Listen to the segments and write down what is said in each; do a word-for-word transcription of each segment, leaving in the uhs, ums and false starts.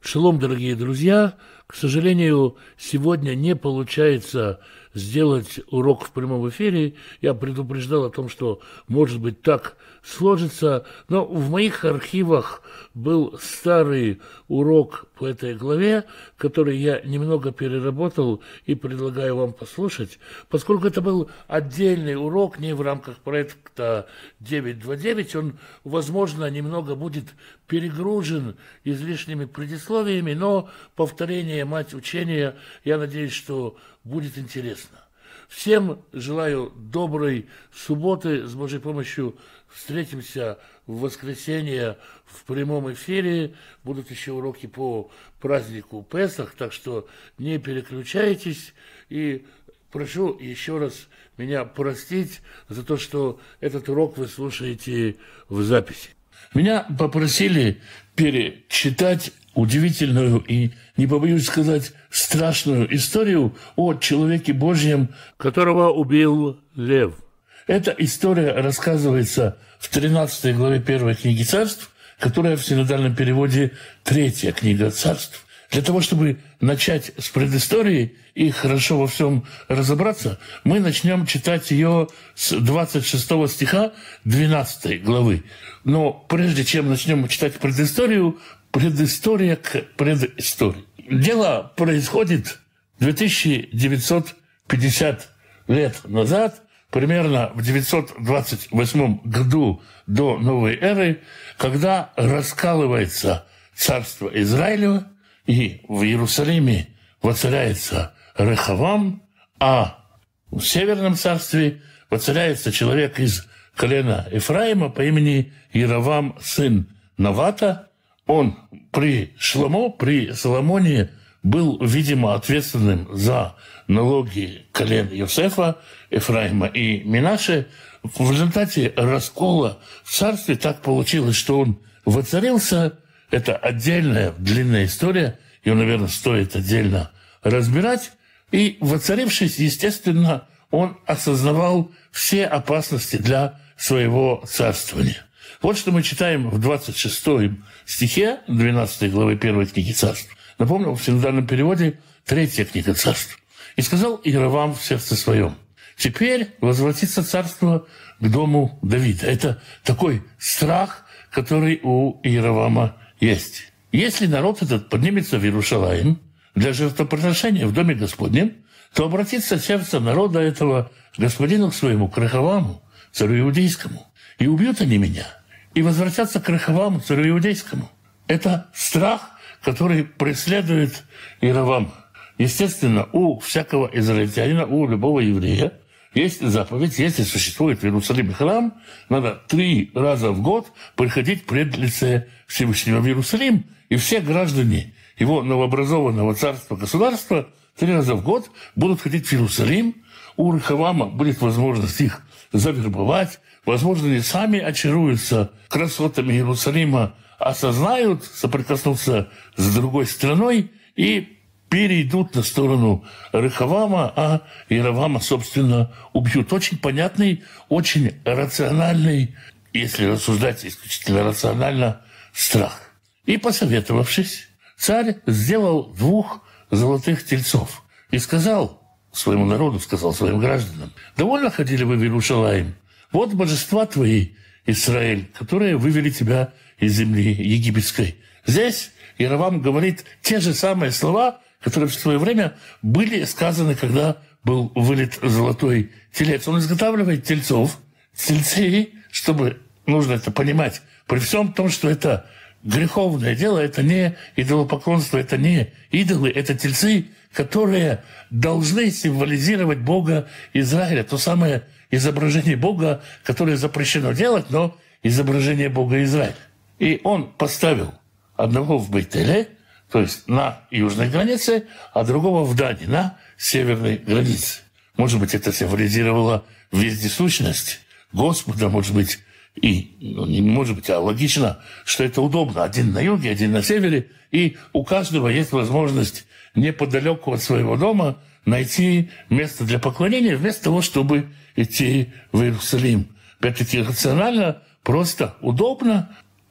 Шалом, дорогие друзья! К сожалению, сегодня не получается сделать урок в прямом эфире. Я предупреждал о том, что, может быть, так сложится. Но в моих архивах был старый урок по этой главе, который я немного переработал и предлагаю вам послушать, поскольку это был отдельный урок, не в рамках проекта девять два девять. Он, возможно, немного будет перегружен излишними предисловиями, но повторение – мать учения. Я надеюсь, что будет интересно. Всем желаю доброй субботы. С Божьей помощью встретимся в воскресенье в прямом эфире. Будут еще уроки по празднику Песах, так что не переключайтесь. И прошу еще раз меня простить за то, что этот урок вы слушаете в записи. Меня попросили перечитать удивительную и, не побоюсь сказать, страшную историю о человеке Божьем, которого убил лев. Эта история рассказывается в тринадцатой главе первой книги Царств, которая в синодальном переводе третья книга Царств. Для того, чтобы начать с предыстории и хорошо во всем разобраться, мы начнем читать ее с двадцать шестого стиха двенадцатой главы. Но прежде чем начнем читать предысторию, предыстория к предыстории. Дело происходит две тысячи девятьсот пятьдесят лет назад, примерно в девятьсот двадцать восьмом году до новой эры, когда раскалывается царство Израилева, и в Иерусалиме воцаряется Рехавам, а в Северном царстве воцаряется человек из колена Ефраима по имени Яровам, сын Навата. Он при Шломо, при Соломоне был, видимо, ответственным за налоги колен Йосефа, Ефраима и Менаше. В результате раскола в царстве так получилось, что он воцарился. Это отдельная длинная история, ее, наверное, стоит отдельно разбирать. И, воцарившись, естественно, он осознавал все опасности для своего царствования. Вот что мы читаем в двадцать шестом стихе двенадцатой главы первой книги Царств. Напомню, в синодальном переводе третья книга Царств. «И сказал Иеровам в сердце своем: теперь возвратится царство к дому Давида». Это такой страх, который у Иеровама есть. Если народ этот поднимется в Иерушалаим для жертвоприношения в доме Господнем, то обратится сердце народа этого господину к своему, к Рехаваму, царю иудейскому, и убьют они меня, и возвратятся к Рехаваму, царю иудейскому. Это страх, который преследует Иеровама. Естественно, у всякого израильтянина, у любого еврея есть заповедь: если существует в Иерусалиме храм, надо три раза в год приходить пред лице Всевышнего в Иерусалим, и все граждане его новообразованного царства, государства три раза в год будут ходить в Иерусалим. У Рехавама будет возможность их завербовать. Возможно, они сами очаруются красотами Иерусалима, осознают, соприкоснутся с другой страной и перейдут на сторону Рехавама, а Иеровама, собственно, убьют. Очень понятный, очень рациональный, если рассуждать исключительно рационально, страх. И, посоветовавшись, царь сделал двух золотых тельцов и сказал своему народу, сказал своим гражданам: «Довольно ходили вы в Иерушалаим? Вот божества твои, Израиль, которые вывели тебя из земли египетской». Здесь Иеровам говорит те же самые слова, которые в свое время были сказаны, когда был вылет золотой телец. Он изготавливает тельцов. Тельцы, чтобы, нужно это понимать, при всем том, что это греховное дело, это не идолопоклонство, это не идолы, это тельцы, которые должны символизировать Бога Израиля. То самое изображение Бога, которое запрещено делать, но изображение Бога Израиля. И он поставил одного в Бейтеле, то есть на южной границе, а другого в Дане, на северной границе. Может быть, это символизировало вездесущность Господа, может быть, и, ну, не может быть, а логично, что это удобно. Один на юге, один на севере, и у каждого есть возможность неподалеку от своего дома найти место для поклонения, вместо того, чтобы идти в Иерусалим. Опять-таки рационально, просто, удобно.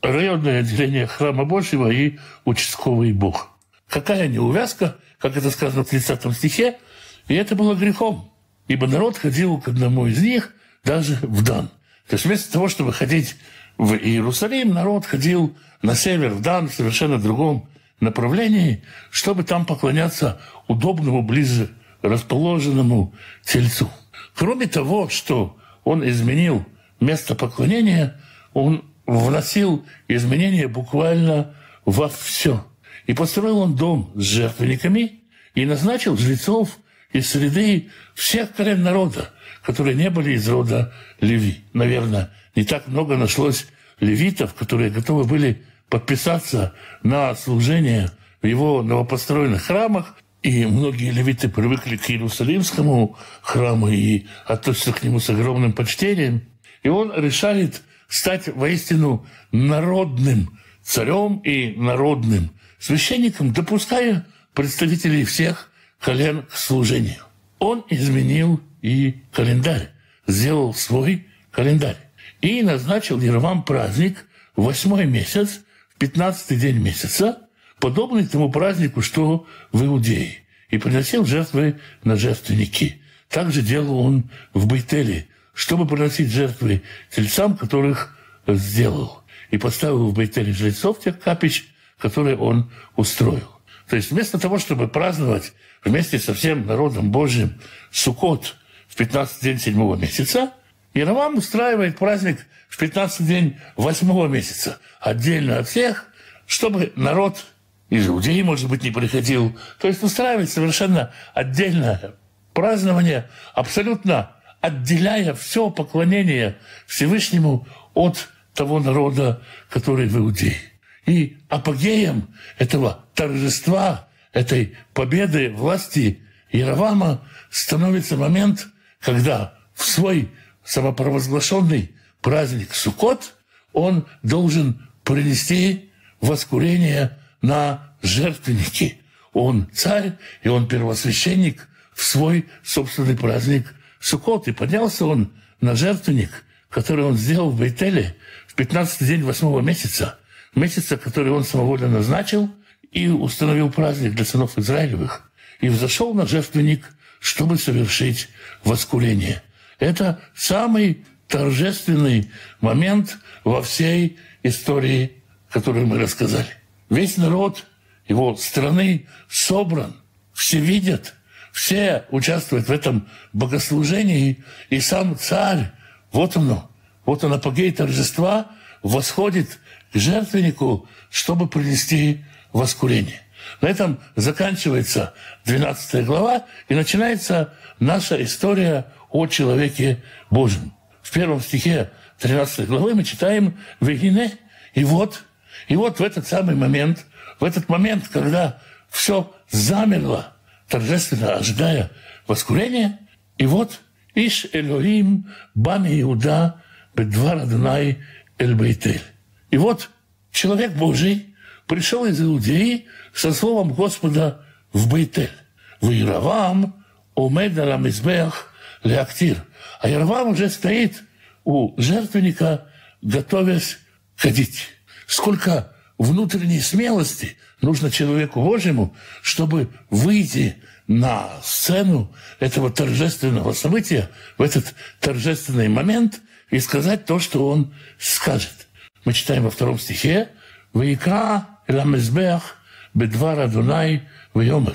районное отделение храма Божьего и участковый Бог. Какая неувязка, как это сказано в тридцатом стихе, и это было грехом, ибо народ ходил к одному из них даже в Дан. То есть вместо того, чтобы ходить в Иерусалим, народ ходил на север, в Дан, в совершенно другом направлении, чтобы там поклоняться удобному, ближе расположенному тельцу. Кроме того, что он изменил место поклонения, он вносил изменения буквально во все. И построил он дом с жертвенниками и назначил жрецов из среды всех колен народа, которые не были из рода Леви. Наверное, не так много нашлось левитов, которые готовы были подписаться на служение в его новопостроенных храмах. И многие левиты привыкли к Иерусалимскому храму и относятся к нему с огромным почтением. И он решает стать воистину народным царем и народным священником, допуская представителей всех колен к служению. Он изменил и календарь, сделал свой календарь. И назначил Яровам праздник в восьмой месяц, в пятнадцатый день месяца, подобный тому празднику, что в Иудее, и приносил жертвы на жертвенники. Так же делал он в Бейтеле, чтобы приносить жертвы тельцам, которых сделал, и поставил в Бейтеле жрецов тех капищ, которые он устроил. То есть вместо того, чтобы праздновать вместе со всем народом Божьим Суккот в пятнадцатый день седьмого месяца, Яровам устраивает праздник в пятнадцатый день восьмого месяца, отдельно от всех, чтобы народ из Иудеи, может быть, не приходил. То есть устраивает совершенно отдельное празднование, абсолютно отделяя все поклонение Всевышнему от того народа, который в Иудее. И апогеем этого торжества, этой победы власти Яровама становится момент, когда в свой самопровозглашенный праздник Суккот он должен принести воскурение на жертвенники. Он царь, и он первосвященник в свой собственный праздник Суккот. И поднялся он на жертвенник, который он сделал в Бейтеле в пятнадцатый день восьмого месяца, месяца, который он самовольно назначил, и установил праздник для сынов Израилевых. И взошел на жертвенник, чтобы совершить воскурение. Это самый торжественный момент во всей истории, которую мы рассказали. Весь народ его страны собран, все видят, все участвуют в этом богослужении, и сам царь, вот оно, вот он апогей торжества, восходит к жертвеннику, чтобы принести воскурение. На этом заканчивается двенадцатая глава, и начинается наша история о человеке Божьем. В первом стихе тринадцатой главы мы читаем «Вегине», и вот, и вот в этот самый момент, в этот момент, когда все замерло, торжественно ожидая воскурения, и вот «Иш Элохим бами Иуда бедвар Адонай эль Бейтель». И вот человек Божий пришел из Иудеи со словом Господа в Бейтель. В Яровам омед ала мизбеах леактир. А Яровам уже стоит у жертвенника, готовясь ходить. Сколько внутренней смелости нужно человеку Божьему, чтобы выйти на сцену этого торжественного события, в этот торжественный момент, и сказать то, что он скажет. Мы читаем во втором стихе «Ваикра эла мизбеах бедвар Адонай вайомер».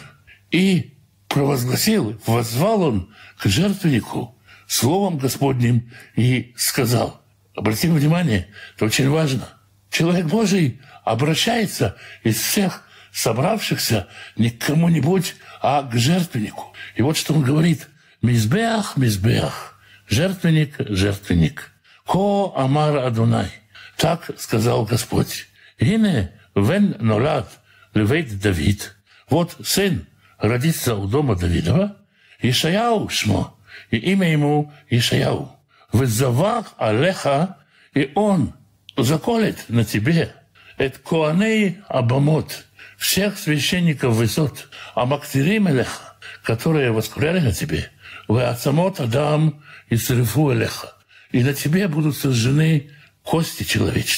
И провозгласил, воззвал он к жертвеннику словом Господним и сказал. Обратим внимание, это очень важно. Человек Божий обращается из всех собравшихся не к кому-нибудь, а к жертвеннику. И вот что он говорит. «Мизбеах, мизбеах». Жертвенник, жертвенник. «Ко амар Адонай». Так сказал Господь. «Гине вен нолад левейт Давид». Вот сын родится у дома Давидова. Ишаяу шмо. И имя ему Ишаяу. «Везавах алеха». И он заколет на тебе эт коаней абамот, всех священников высот, амактирим элеха, которые воскуряли на тебе, веацамот адам и срифу элеха, и на тебе будут сожжены кости человеческие.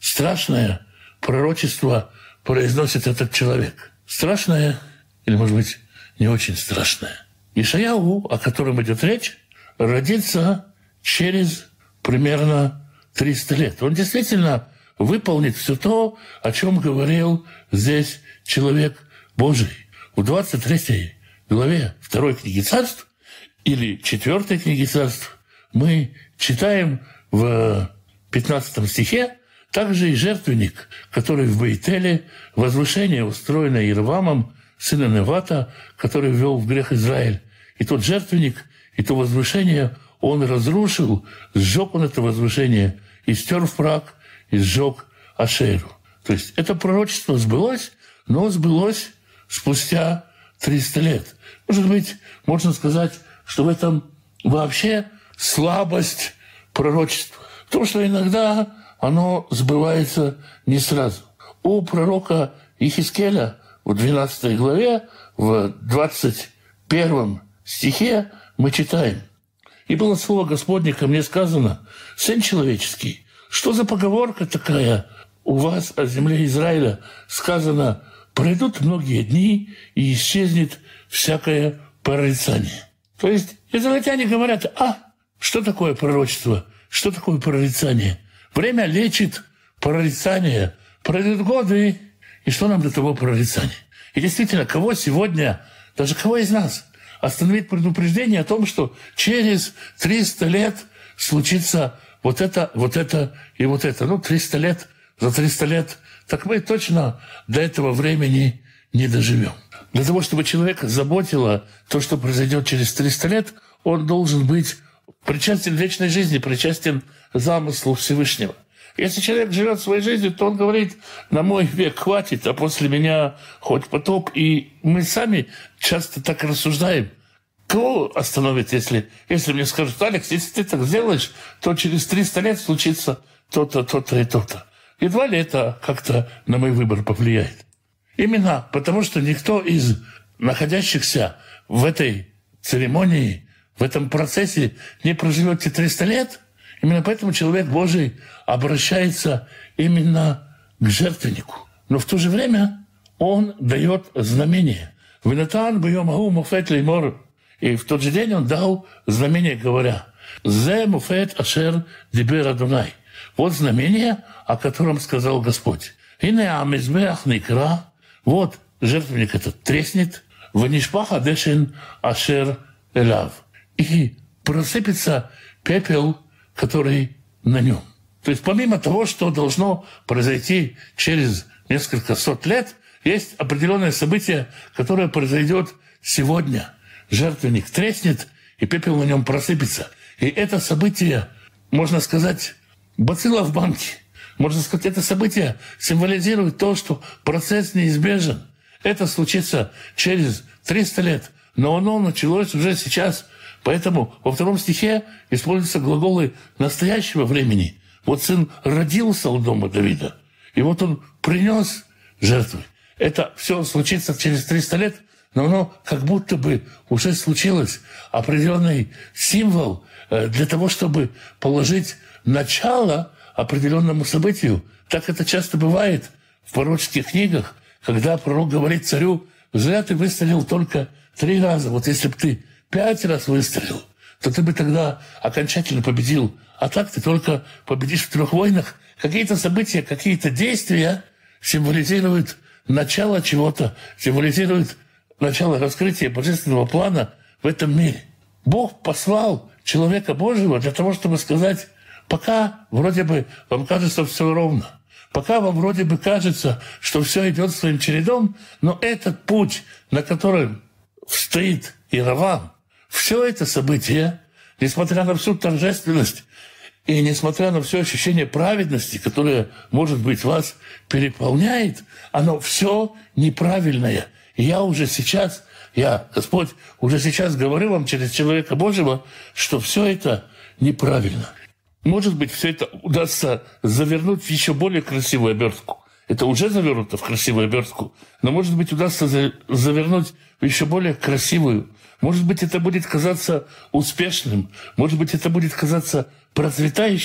страшное пророчество произносит этот человек? Страшное или, может быть, не очень страшное? Ишаяу, о котором идет речь, родится через примерно триста лет. Он действительно выполнит все то, о чем говорил здесь человек Божий. В двадцать третьей главе второй книги Царств или четвертой книги Царств мы читаем в пятнадцатом стихе также и жертвенник, который в Бейтеле, возвышение, устроенное Иервамом, сына Невата, который ввел в грех Израиль. И тот жертвенник, и то возвышение он разрушил, сжег он это возвышение, и стер в прах, и сжег Ашеру. То есть это пророчество сбылось, но сбылось спустя триста лет. Может быть, можно сказать, что в этом вообще слабость пророчества. В том, что иногда оно сбывается не сразу. У пророка Ихискеля в двенадцатой главе, в двадцать первом стихе мы читаем: «И было слово Господне ко мне сказано: Сын человеческий, что за поговорка такая у вас о земле Израиля? Сказано: пройдут многие дни, и исчезнет всякое прорицание». То есть израильтяне говорят: а, что такое пророчество? Что такое прорицание? Время лечит прорицание. Пройдут годы, и что нам до того прорицания? И действительно, кого сегодня, даже кого из нас, остановить предупреждение о том, что через триста лет случится вот это, вот это и вот это. Ну, триста лет, за триста лет, так мы точно до этого времени не доживем. Для того, чтобы человека заботило то, что произойдет через триста лет, он должен быть причастен к вечной жизни, причастен к замыслу Всевышнего. Если человек живет своей жизнью, то он говорит: на мой век хватит, а после меня хоть потоп. И мы сами часто так рассуждаем. Кого остановит, если, если мне скажут: Алекс, если ты так сделаешь, то через триста лет случится то-то, то-то и то-то. Едва ли это как-то на мой выбор повлияет. Именно потому, что никто из находящихся в этой церемонии, в этом процессе не проживет те триста лет. Именно поэтому человек Божий обращается именно к жертвеннику. Но в то же время он дает знамение. «Венатан бьем агу муфет леймор». И в тот же день он дал знамение, говоря: «Зе муфет ашер дибер Адонай». Вот знамение, о котором сказал Господь. «Ине амизбеах никра». Вот жертвенник этот треснет. «Ванишпах адешин ашер элав». И просыпется пепел, который на нем. То есть помимо того, что должно произойти через несколько сот лет, есть определенное событие, которое произойдет сегодня. Жертвенник треснет, и пепел на нем просыпется. И это событие, можно сказать, бацилла в банке. Можно сказать, это событие символизирует то, что процесс неизбежен. Это случится через триста лет, но оно началось уже сейчас. Поэтому во втором стихе используются глаголы настоящего времени. Вот сын родился у дома Давида, и вот он принес жертвы. Это все случится через триста лет, но оно как будто бы уже случилось. Определенный символ для того, чтобы положить начало определенному событию. Так это часто бывает в пророческих книгах, когда пророк говорит царю: зря ты выстрелил только три раза. Вот если бы ты пять раз выстрелил, то ты бы тогда окончательно победил. А так ты только победишь в трех войнах. Какие-то события, какие-то действия символизируют начало чего-то, символизируют начало раскрытия божественного плана в этом мире. Бог послал человека Божьего для того, чтобы сказать: пока вроде бы вам кажется все ровно, пока вам вроде бы кажется, что все идет своим чередом, но этот путь, на котором стоит Иеровам, все это событие, несмотря на всю торжественность и несмотря на все ощущение праведности, которое, может быть, вас переполняет, оно все неправильное. И я уже сейчас, я, Господь, уже сейчас говорю вам через человека Божьего, что все это неправильно. Может быть, все это удастся завернуть в еще более красивую обертку. Это уже завернуто в красивую обертку, но, может быть, удастся завернуть в еще более красивую. Может быть, это будет казаться успешным, может быть, это будет казаться процветающим,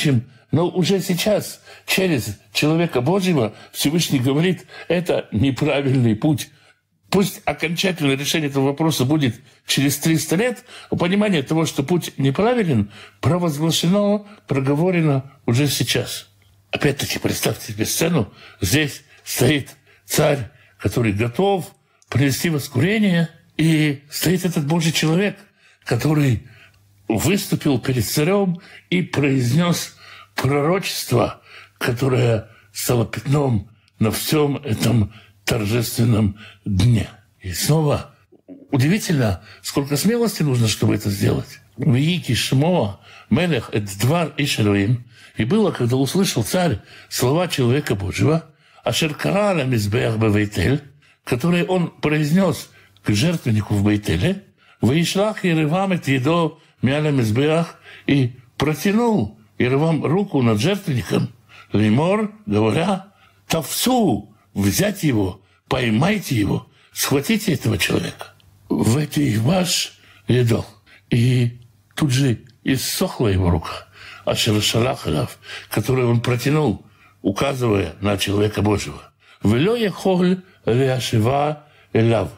Но уже сейчас через человека Божьего Всевышний говорит, это неправильный путь. Пусть окончательное решение этого вопроса будет через триста лет, но понимание того, что путь неправилен, провозглашено, проговорено уже сейчас. Опять-таки, представьте себе сцену. Здесь стоит царь, который готов принести воскурение, и стоит этот Божий человек, который выступил перед царем и произнес пророчество, которое стало пятном на всем этом торжественном дне. И снова удивительно, сколько смелости нужно, чтобы это сделать. «Виики Шмо мелех эт двар иш Элоим». И было, когда услышал царь слова человека Божьего, «Ашер кара ла мизбеах бе-Бейтель», которые он произнес к жертвеннику в Бейтеле, «Ваишлах Еревам эт едо мяля мизбеах», и протянул Еревам руку над жертвенником, лимор, говоря, «Тавцу», взять его, поймайте его, схватите этого человека. В этой ваш едо. И тут же иссохла его рука, ашер шалах элав, которую он протянул, указывая на человека Божьего. «Вело яхоль леашива элав».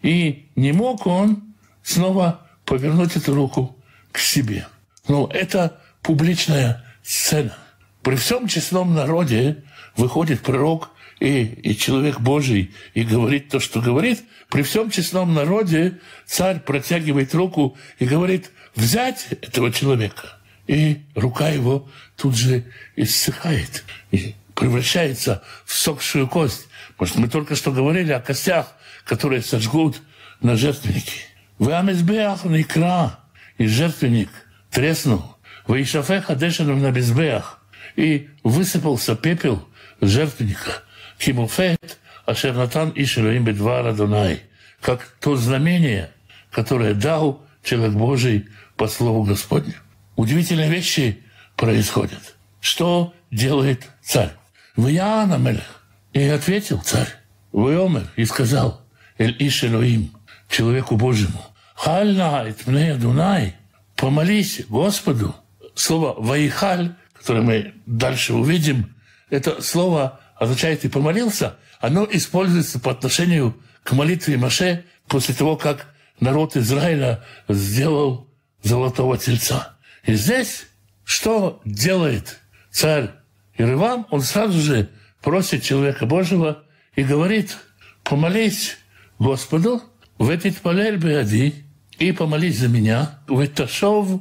И не мог он снова повернуть эту руку к себе. Но это публичная сцена. При всем честном народе выходит пророк и, и человек Божий и говорит то, что говорит. При всем честном народе царь протягивает руку и говорит взять этого человека. И рука его тут же иссыхает и превращается в сохшую кость. Может, мы только что говорили о костях, которые сожгут на жертвеннике. «Веамизбеах никра», и жертвенник треснул. «Веишафеха дешеном на безбеах», и высыпался пепел жертвенника. «Кимуфет ашер натан иш Элоим бедвар Адонай», как то знамение, которое дал человек Божий по слову Господню. Удивительные вещи происходят. Что делает царь? «Ваяна мелех», и ответил царь, «Вайомер», и сказал, «Эль иш Элоим», человеку Божьему, «Хальна эт пней Адонай», помолись Господу. Слово «ваихаль», которое мы дальше увидим, это слово означает «и помолился», оно используется по отношению к молитве Моше после того, как народ Израиля сделал золотого тельца. И здесь что делает царь Еревам? Он сразу же просит человека Божьего и говорит, помолись Господу, «Ветит палель беади», и помолись за меня, «Веташов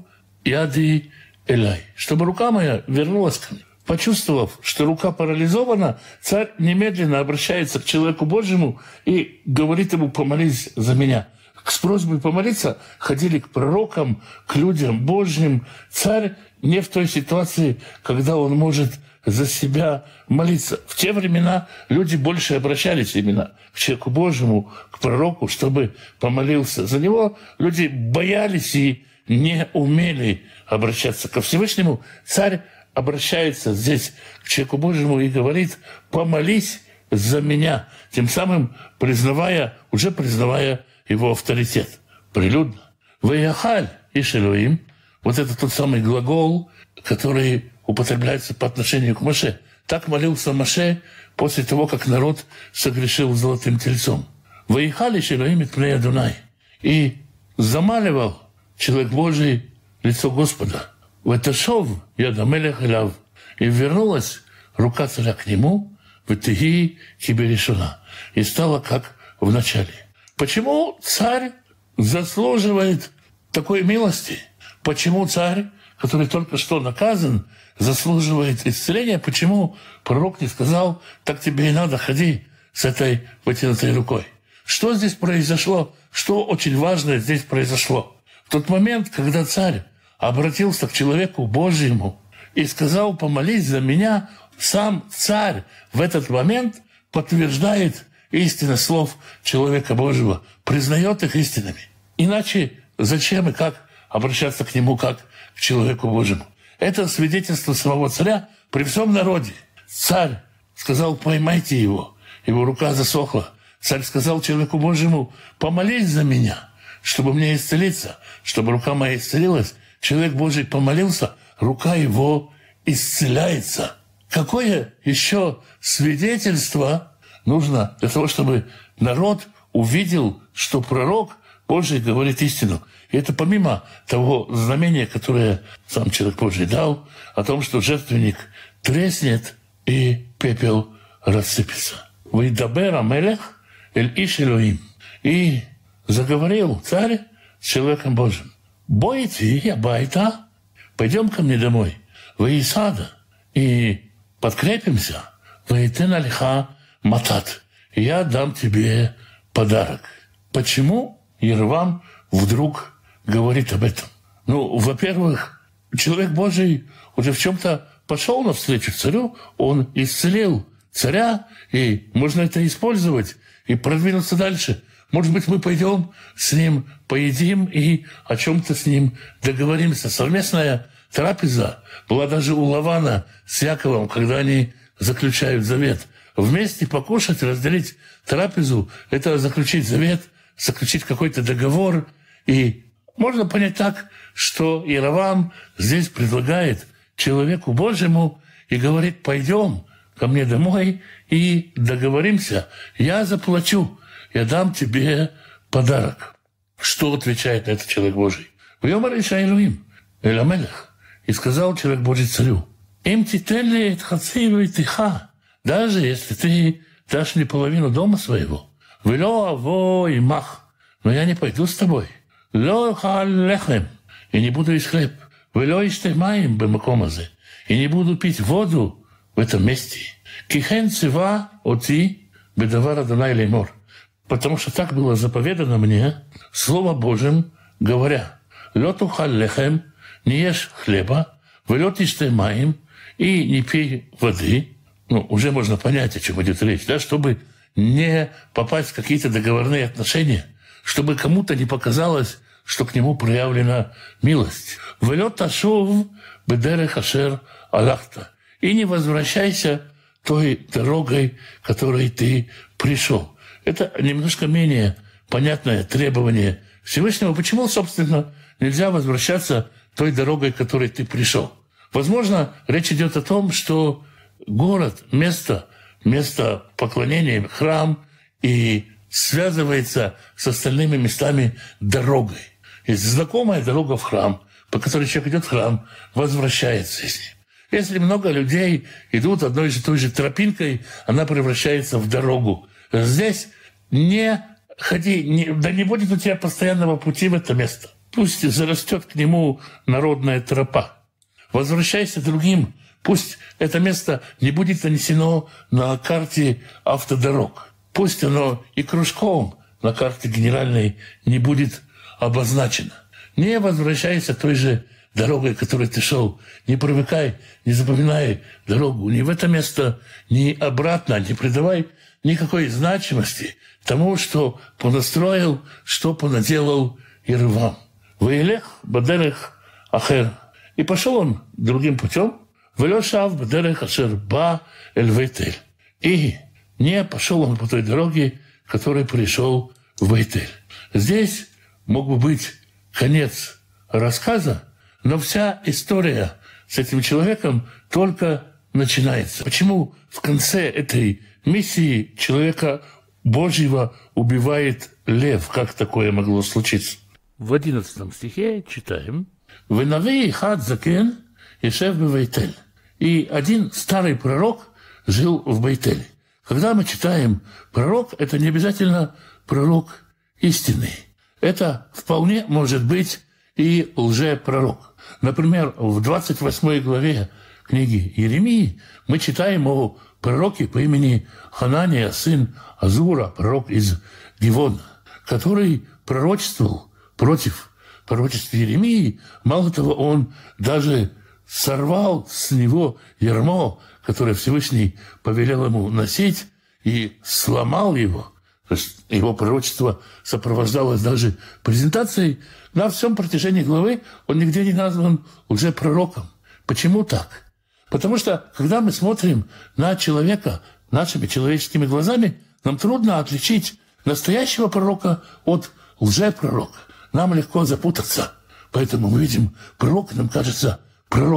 яди элай», чтобы рука моя вернулась ко мне. Почувствовав, что рука парализована, царь немедленно обращается к человеку Божьему и говорит ему, помолись за меня. С просьбой помолиться ходили к пророкам, к людям Божьим. Царь не в той ситуации, когда он может за себя молиться. В те времена люди больше обращались именно к человеку Божьему, к пророку, чтобы помолился за него. Люди боялись и не умели обращаться ко Всевышнему. Царь обращается здесь к человеку Божьему и говорит, помолись за меня, тем самым признавая, уже признавая его авторитет. Прилюдно. «Ваяхаль иш Элоим», вот это тот самый глагол, который употребляется по отношению к Моше. Так молился Моше после того, как народ согрешил золотым тельцом. «Ваяхаль иш Элоим эт пней Адонай», и замаливал человек Божий лицо Господа. «Веташов яда мелех элав», и вернулась рука царя к нему, «Ветыги киберишуна», и стала как в начале. Почему царь заслуживает такой милости? Почему царь, который только что наказан, заслуживает исцеления? Почему пророк не сказал, так тебе и надо, ходи с этой вытянутой рукой? Что здесь произошло? Что очень важное здесь произошло? В тот момент, когда царь обратился к человеку Божьему и сказал, помолись за меня, сам царь в этот момент подтверждает истинность слов человека Божьего, признает их истинами. Иначе зачем и как обращаться к нему как к человеку Божьему? Это свидетельство самого царя при всем народе. Царь сказал, поймайте его. Его рука засохла. Царь сказал человеку Божьему, помолись за меня, чтобы мне исцелиться, чтобы рука моя исцелилась. Человек Божий помолился, рука его исцеляется. Какое еще свидетельство нужно для того, чтобы народ увидел, что пророк Божий говорит истину? И это помимо того знамения, которое сам человек Божий дал, о том, что жертвенник треснет и пепел рассыпется. «Вейдабер амелех эль иш Элоим». И заговорил царь с человеком Божьим. «Бойте, я байта, пойдем ко мне домой, в Исада, и подкрепимся, вейтен алиха матат, и я дам тебе подарок». Почему Иеровам вдруг говорит об этом? Ну, во-первых, человек Божий уже в чем-то пошел навстречу царю, он исцелил царя, и можно это использовать и продвинуться дальше. Может быть, мы пойдем с ним, поедим и о чем-то с ним договоримся. Совместная трапеза была даже у Лавана с Яковом, когда они заключают завет. Вместе покушать, разделить трапезу – это заключить завет, заключить какой-то договор. И можно понять так, что Иеровам здесь предлагает человеку Божьему и говорит: пойдем ко мне домой и договоримся. Я заплачу, я дам тебе подарок. Что отвечает на это человек Божий? «Вьомар иша Элоим эль амелех». И сказал человек Божий царю: «Им титен ли эт хаци тиха». Даже если ты дашь мне половину дома своего, «Вело аво имах», но я не пойду с тобой. «Ло хал лехем», и не буду есть хлеб. «Вело иштемаим бемаком азе», и не буду пить воду в этом месте. «Кихен цива оти бедавар Адонай леймор», потому что так было заповедано мне Словом Божьим, говоря: «Ло тухал лехем», не ешь хлеба, «Вело тиштемаим», и не пей воды. Ну, уже можно понять, о чем идет речь, да, чтобы не попасть в какие-то договорные отношения, чтобы кому-то не показалось, что к нему проявлена милость. «Вело ташув бедерех ашер алахта», и не возвращайся той дорогой, которой ты пришел. Это немножко менее понятное требование Всевышнего. Почему, собственно, нельзя возвращаться той дорогой, которой ты пришел? Возможно, речь идет о том, что город, место, место поклонения, храм, и связывается с остальными местами дорогой. Есть знакомая дорога в храм, по которой человек идет в храм, возвращается из нее. Если много людей идут одной и той же тропинкой, она превращается в дорогу. Здесь не ходи, не, да не будет у тебя постоянного пути в это место. Пусть зарастет к нему народная тропа. Возвращайся другим. Пусть это место не будет нанесено на карте автодорог. Пусть оно и кружком на карте генеральной не будет обозначено. Не возвращайся той же дорогой, которой ты шел. Не привыкай, не запоминай дорогу ни в это место, ни обратно. Не придавай никакой значимости тому, что понастроил, что понаделал Иеровам. «Ваилех бадерех ахер». И пошел он другим путем. «Вело шав бадерех ашер ба эль Вейтель». И не пошел он по той дороге, которой пришел в Вейтель. Здесь мог бы быть конец рассказа, но вся история с этим человеком только начинается. Почему в конце этой миссии человека Божьего убивает лев? Как такое могло случиться? В одиннадцатом стихе читаем: «Венави хад закен ешев бевейтель». И один старый пророк жил в Бейтеле. Когда мы читаем пророк, это не обязательно пророк истинный. Это вполне может быть и лжепророк. Например, в двадцать восьмой главе книги Иеремии мы читаем о пророке по имени Ханания, сын Азура, пророк из Гивона, который пророчествовал против пророчества Иеремии. Мало того, он даже сорвал с него ярмо, которое Всевышний повелел ему носить, и сломал его. То есть его пророчество сопровождалось даже презентацией. На всем протяжении главы он нигде не назван лжепророком. Почему так? Потому что, когда мы смотрим на человека нашими человеческими глазами, нам трудно отличить настоящего пророка от лжепророка. Нам легко запутаться. Поэтому мы видим пророка, нам кажется, пророк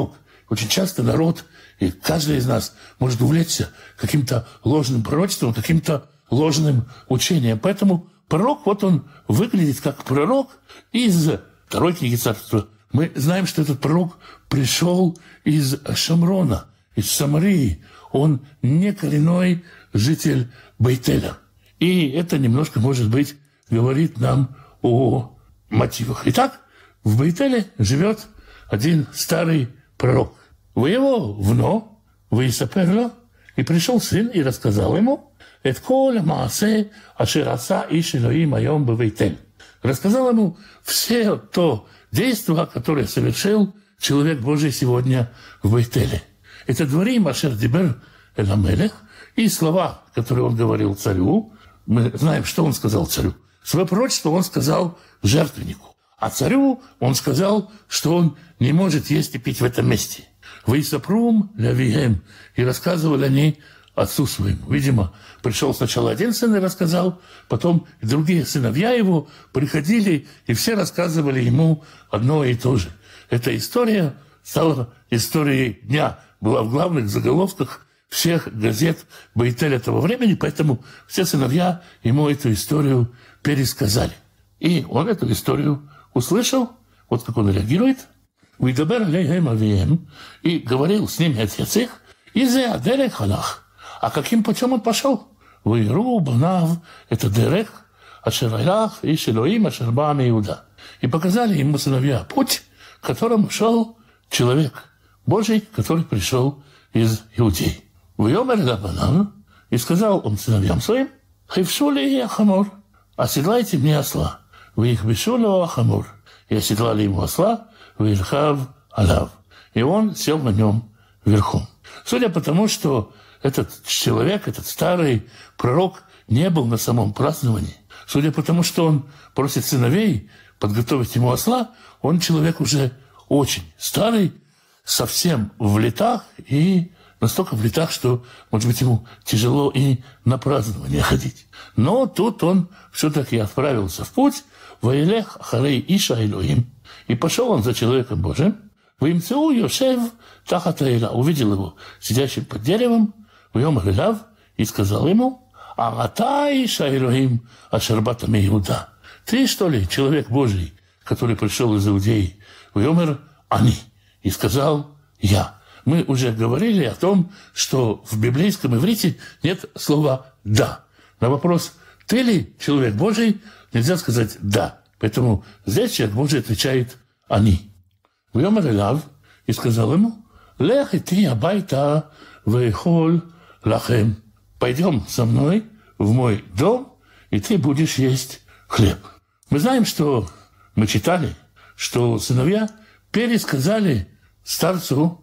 очень часто народ, и каждый из нас может увлечься каким-то ложным пророчеством, каким-то ложным учением. Поэтому пророк, вот он выглядит как пророк из второй книги Царства. Мы знаем, что этот пророк пришел из Шамрона, из Самарии. Он не коренной житель Бейтеля. И это немножко, может быть, говорит нам о мотивах. Итак, в Бейтеле живет один старый пророк. Вы его вно, вы Исаперло, и пришел сын и рассказал ему, «Эт коля маасе ашер аса иш Элоим айом бе-Бейтель». Рассказал ему все то действие, которое совершил человек Божий сегодня в Бейтеле. Это дворим ашер дибер эль амелех, и слова, которые он говорил царю. Мы знаем, что он сказал царю. Свое пророчество он сказал жертвеннику. А царю он сказал, что он не может есть и пить в этом месте. «Вейсапрум лявием». И рассказывали они отцу своему. Видимо, пришел сначала один сын и рассказал, потом другие сыновья его приходили, и все рассказывали ему одно и то же. Эта история стала историей дня, была в главных заголовках всех газет Бейтеля того времени, поэтому все сыновья ему эту историю пересказали. И он эту историю услышал, вот как он реагирует, «Уидабер алейхем авием», и говорил с ними отец их, «И зе адерех халах». А каким путем он пошел? «Вейру банав» — это дерех, ашер алях иш Элоим ашер ба миуда. И показали ему сыновья путь, которым шел человек Божий, который пришел из Иудеи. «Вейомер лабанан», и сказал он сыновьям своим, «Хившу ли ахамор», оседлайте мне осла. «Вейхбишу ло ахамор», и оседлали ему осла, «Вейрхав алав», и он сел на нем верхом. Судя по тому, что этот человек, этот старый пророк не был на самом праздновании, судя по тому, что он просит сыновей подготовить ему осла, он человек уже очень старый, совсем в летах, и настолько в летах, что, может быть, ему тяжело и на празднование ходить. Но тут он все-таки отправился в путь, «Ваилех харей иша Элоим», и пошел он за человеком Божиим, «Ваимцеу Йошев тахата эла», увидел его сидящим под деревом, «Ваемар элав», и сказал ему, «Агата иша Элоим ашер бата миуда». Ты, что ли, человек Божий, который пришел из Иудеи? «Ваемар ани», и сказал, «Я». Мы уже говорили о том, что в библейском иврите нет слова «да». На вопрос «ты ли человек Божий?» нельзя сказать «да». Поэтому здесь человек Божий отвечает «они». «Вьомар элав», и сказал ему, «Лех ити абайта вейхоль лахем». Пойдем со мной в мой дом, и ты будешь есть хлеб. Мы знаем, что мы читали, что сыновья пересказали старцу,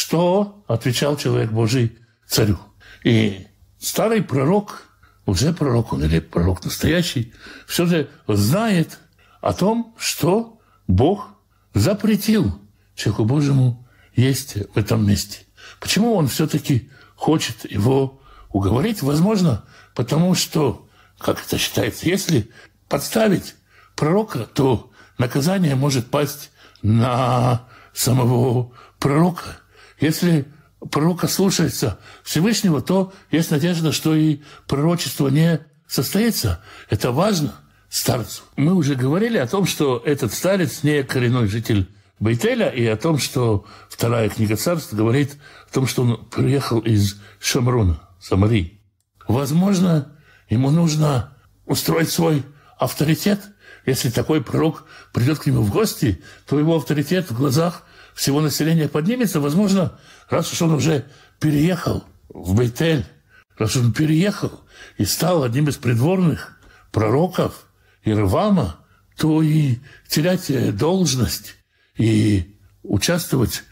что отвечал человек Божий царю. И старый пророк, уже пророк он или пророк настоящий, все же знает о том, что Бог запретил человеку Божьему есть в этом месте. Почему он все-таки хочет его уговорить? Возможно, потому что, как это считается, если подставить пророка, то наказание может пасть на самого пророка. Если пророка слушается Всевышнего, то есть надежда, что и пророчество не состоится. Это важно старцу. Мы уже говорили о том, что этот старец не коренной житель Бейтеля, и о том, что вторая книга Царств говорит о том, что он приехал из Шамрона, Самарии. Возможно, ему нужно устроить свой авторитет. Если такой пророк придет к нему в гости, то его авторитет в глазах всего населения поднимется. Возможно, раз уж он уже переехал в Бейтель, раз он переехал и стал одним из придворных пророков Иервама, то и терять должность и участвовать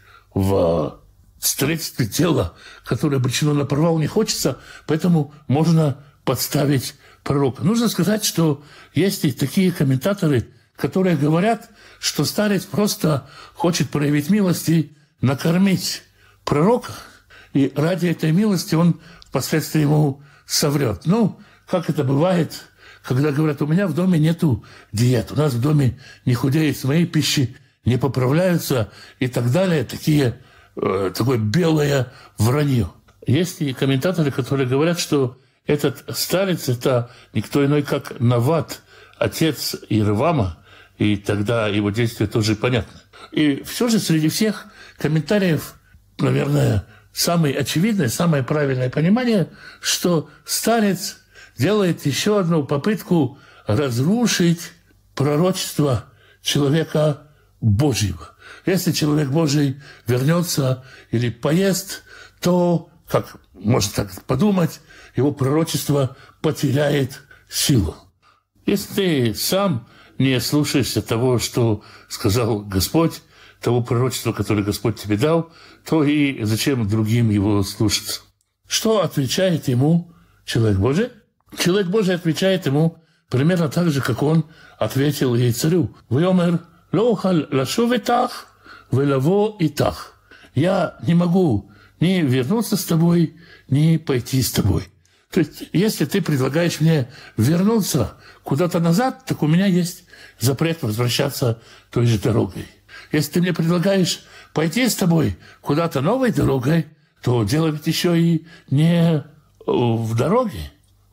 в строительстве тела, которое обречено на провал, не хочется, поэтому можно подставить пророка. Нужно сказать, что есть и такие комментаторы, которые говорят, что старец просто хочет проявить милость и накормить пророка, и ради этой милости он впоследствии ему соврет. Ну, как это бывает, когда говорят, у меня в доме нету диет, у нас в доме не худеет с моей пищи, не поправляются и так далее. Такие э, такое белое вранье. Есть и комментаторы, которые говорят, что этот старец – это никто иной, как Нават, отец Иервама, и тогда его действия тоже понятны. И все же среди всех комментариев, наверное, самое очевидное, самое правильное понимание, что старец делает еще одну попытку разрушить пророчество человека Божьего. Если человек Божий вернется или поест, то, как можно так подумать, его пророчество потеряет силу. Если ты сам не слушаешься того, что сказал Господь, того пророчества, которое Господь тебе дал, то и зачем другим его слушаться? Что отвечает ему человек Божий? Человек Божий отвечает ему примерно так же, как он ответил и царю. «Вьомер лохаль лашув итах, велаво итах». Я не могу ни вернуться с тобой, ни пойти с тобой. То есть, если ты предлагаешь мне вернуться куда-то назад, так у меня есть запрет возвращаться той же дорогой. Если ты мне предлагаешь пойти с тобой куда-то новой дорогой, то дело ведь еще и не в дороге.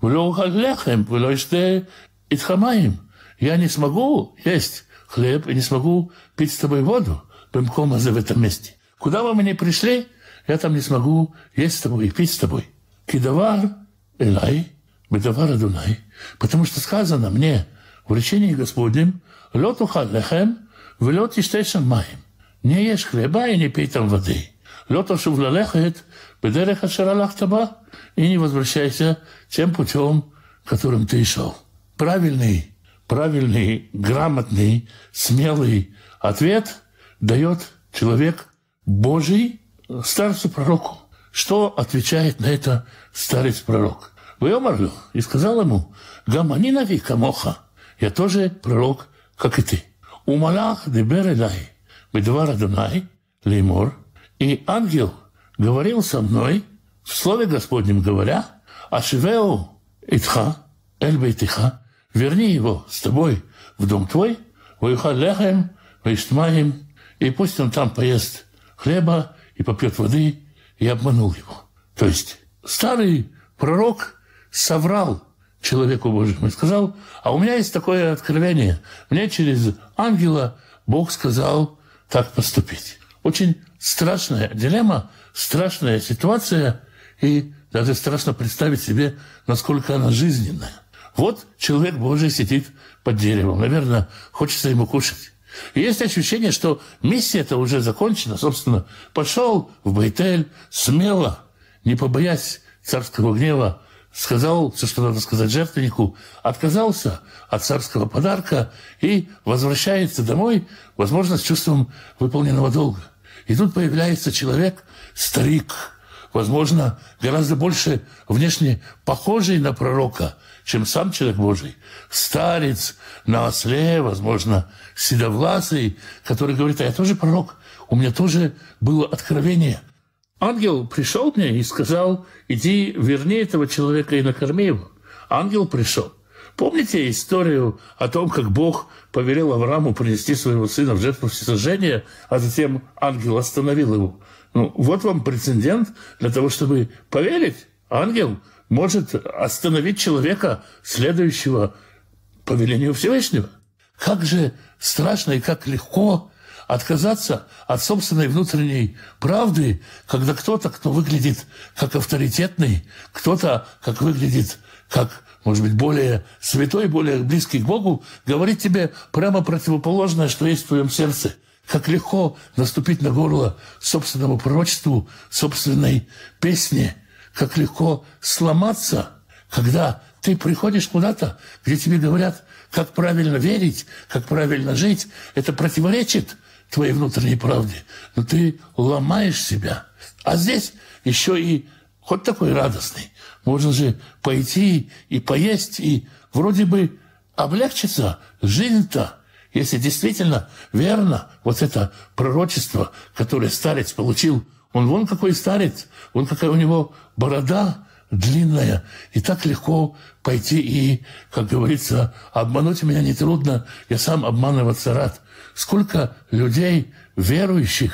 Я не смогу есть хлеб и не смогу пить с тобой воду в этом месте. Куда бы мы ни пришли, я там не смогу есть с тобой и пить с тобой. Кидавар элай, бедавар адунай. Потому что сказано мне в речении Господнем, лот ухал лехем, велот иштешем маем. Не ешь хлеба и не пей там воды. Лот ошув лалехет, бедерех ашер алахта ба, и не возвращайся тем путем, которым ты шел. Правильный, правильный, грамотный, смелый ответ дает человек Божий старцу-пророку. Что отвечает на это старец-пророк? «Вьомарлю» и сказал ему, «Гамани нави камоха». Я тоже пророк, как и ты. «Умалах дебер элай, бедвар адонай, леймор». И ангел говорил со мной, в слове Господнем говоря, «Ашивеу итха, эль бейтиха». Верни его с тобой в дом твой, «Ваюха лехем, ваиштмаем». И пусть он там поест хлеба и попьет воды, и обманул его. То есть старый пророк соврал человеку Божьему и сказал, а у меня есть такое откровение. Мне через ангела Бог сказал так поступить. Очень страшная дилемма, страшная ситуация, и даже страшно представить себе, насколько она жизненная. Вот человек Божий сидит под деревом. Наверное, хочется ему кушать. И есть ощущение, что миссия-то уже закончена. Собственно, пошел в Бейтель смело, не побоясь царского гнева, сказал все, что надо сказать жертвеннику, отказался от царского подарка и возвращается домой, возможно, с чувством выполненного долга. И тут появляется человек, старик, возможно, гораздо больше внешне похожий на пророка, чем сам человек Божий. Старец на осле, возможно, седовласый, который говорит, а я тоже пророк, у меня тоже было откровение. Ангел пришел мне и сказал, иди верни этого человека и накорми его. Ангел пришел. Помните историю о том, как Бог повелел Аврааму принести своего сына в жертву всесожжения, а затем ангел остановил его? Ну, вот вам прецедент для того, чтобы поверить. Ангел может остановить человека, следующего повелению Всевышнего. Как же страшно и как легко отказаться от собственной внутренней правды, когда кто-то, кто выглядит как авторитетный, кто-то, как выглядит как, может быть, более святой, более близкий к Богу, говорит тебе прямо противоположное, что есть в твоем сердце. Как легко наступить на горло собственному пророчеству, собственной песне. Как легко сломаться, когда ты приходишь куда-то, где тебе говорят, как правильно верить, как правильно жить. Это противоречит твоей внутренней правде. Но ты ломаешь себя. А здесь еще и хоть такой радостный. Можно же пойти и поесть, и вроде бы облегчиться. Жизнь-то, если действительно верно вот это пророчество, которое старец получил. Он вон какой старец, вон какая у него борода длинная. И так легко пойти и, как говорится, обмануть меня нетрудно, я сам обманываться рад. Сколько людей, верующих,